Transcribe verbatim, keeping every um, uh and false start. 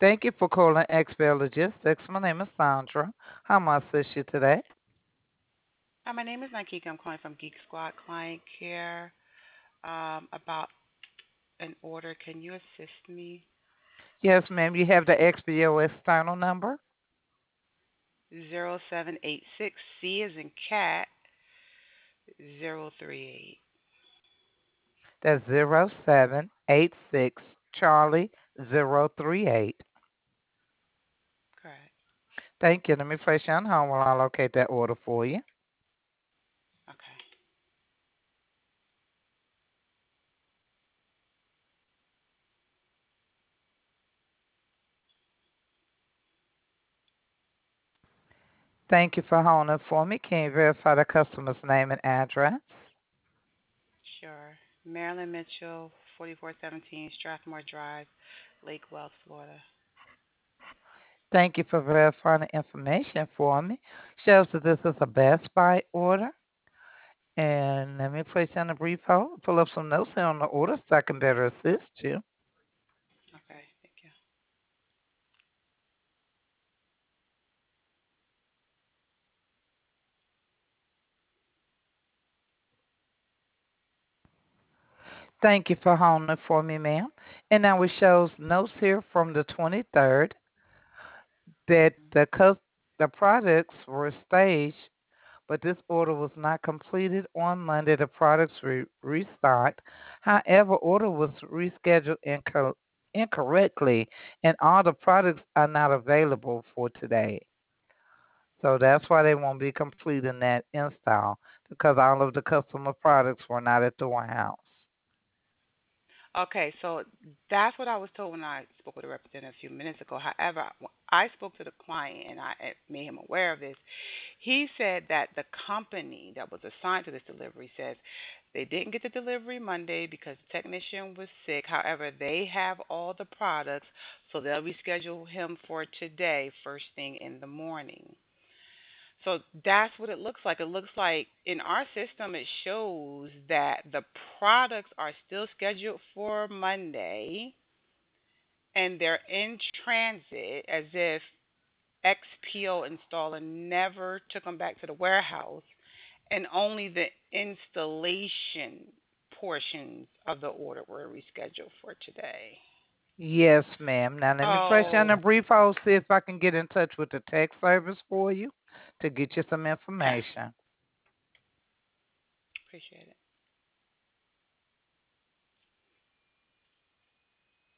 Thank you for calling X P L Logistics. My name is Sandra. How may I assist you today? Hi, my name is Nikika. I'm calling from Geek Squad Client Care um, about an order. Can you assist me? Yes, ma'am. You have the X P O external number. Zero seven eight six C is in cat zero three eight. That's zero seven eight six Charlie zero three eight. Correct. Thank you. Let me place you on hold while I locate that order for you. Okay. Thank you for holding for me. Can you verify the customer's name and address? Sure. Marilyn Mitchell, forty-four seventeen Strathmore Drive, Lake Wells, Florida. Thank you for verifying the information for me. Shows that this is a Best Buy order. And let me place you on a brief hold. Pull up some notes here on the order so I can better assist you. Okay. Thank you. Thank you for holding for me, ma'am. And now it shows notes here from the twenty-third that Mhm. the cus- the products were staged, but this order was not completed on Monday. The products were restocked. However, order was rescheduled inco- incorrectly, and all the products are not available for today. So that's why they won't be completing that install because all of the customer products were not at the warehouse. Okay, so that's what I was told when I spoke with a representative a few minutes ago. However, when I spoke to the client and I eh, made him aware of this. He said that the company that was assigned to this delivery says they didn't get the delivery Monday because the technician was sick. However, they have all the products, so they'll reschedule him for today, first thing in the morning. So that's what it looks like. It looks like in our system, it shows that the products are still scheduled for Monday and they're in transit as if X P O installer never took them back to the warehouse and only the installation portions of the order were rescheduled for today. Yes, ma'am. Now let me place you on Oh, a brief hold, see if I can get in touch with the tech service for you to get you some okay. information. Appreciate it.